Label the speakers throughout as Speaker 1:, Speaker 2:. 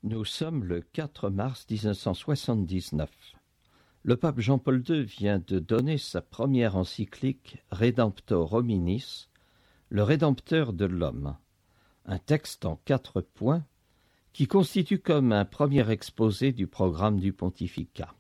Speaker 1: Nous sommes le 4 mars 1979. Le pape Jean-Paul II vient de donner sa première encyclique Redemptor hominis, le Rédempteur de l'homme, un texte en 4 points qui constitue comme un premier exposé du programme du pontificat.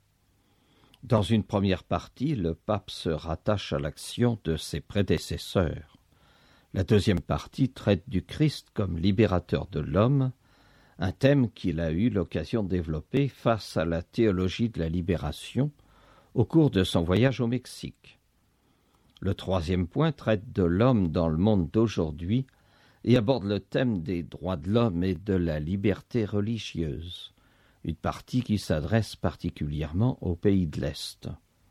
Speaker 1: Dans une première partie, le pape se rattache à l'action de ses prédécesseurs. La deuxième partie traite du Christ comme libérateur de l'homme, un thème qu'il a eu l'occasion de développer face à la théologie de la libération au cours de son voyage au Mexique. Le troisième point traite de l'homme dans le monde d'aujourd'hui et aborde le thème des droits de l'homme et de la liberté religieuse, une partie qui s'adresse particulièrement aux pays de l'Est.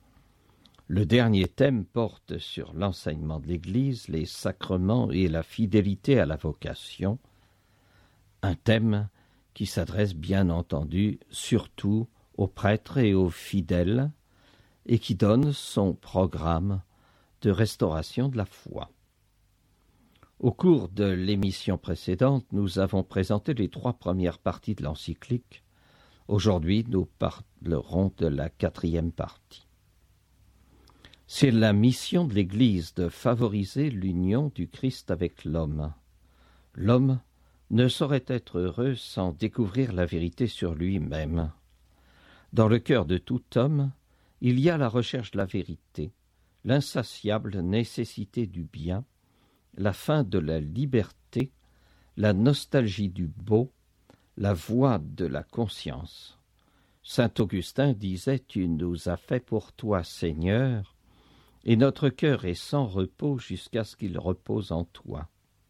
Speaker 1: Le dernier thème porte sur l'enseignement de l'Église, les sacrements et la fidélité à la vocation, un thème qui s'adresse bien entendu surtout aux prêtres et aux fidèles et qui donne son programme de restauration de la foi. Au cours de l'émission précédente, nous avons présenté les 3 premières parties de l'encyclique. Aujourd'hui, nous parlerons de la 4e partie. C'est la mission de l'Église de favoriser l'union du Christ avec l'homme. L'homme ne saurait être heureux sans découvrir la vérité sur lui-même. Dans le cœur de tout homme, il y a la recherche de la vérité, l'insatiable nécessité du bien, la faim de la liberté, la nostalgie du beau, la voix de la conscience. Saint Augustin disait « Tu nous as fait pour toi, Seigneur, et notre cœur est sans repos jusqu'à ce qu'il repose en toi. »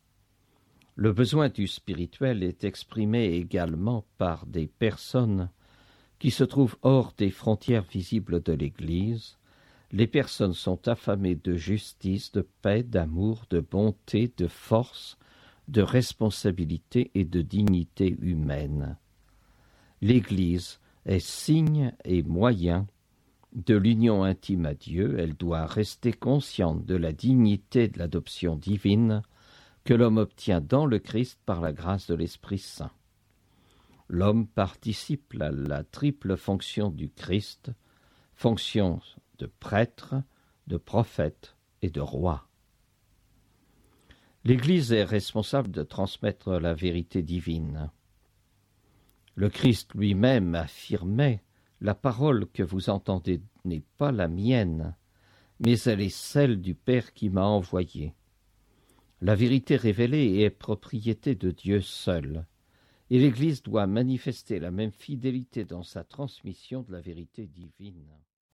Speaker 1: Le besoin du spirituel est exprimé également par des personnes qui se trouvent hors des frontières visibles de l'Église. Les personnes sont affamées de justice, de paix, d'amour, de bonté, de force, de responsabilité et de dignité humaine. L'Église est signe et moyen de l'union intime à Dieu. Elle doit rester consciente de la dignité de l'adoption divine que l'homme obtient dans le Christ par la grâce de l'Esprit Saint. L'homme participe à la triple fonction du Christ, fonction de prêtre, de prophète et de roi. L'Église est responsable de transmettre la vérité divine. Le Christ lui-même affirmait « La parole que vous entendez n'est pas la mienne, mais elle est celle du Père qui m'a envoyé. » La vérité révélée est propriété de Dieu seul, et l'Église doit manifester la même fidélité dans sa transmission de la vérité divine.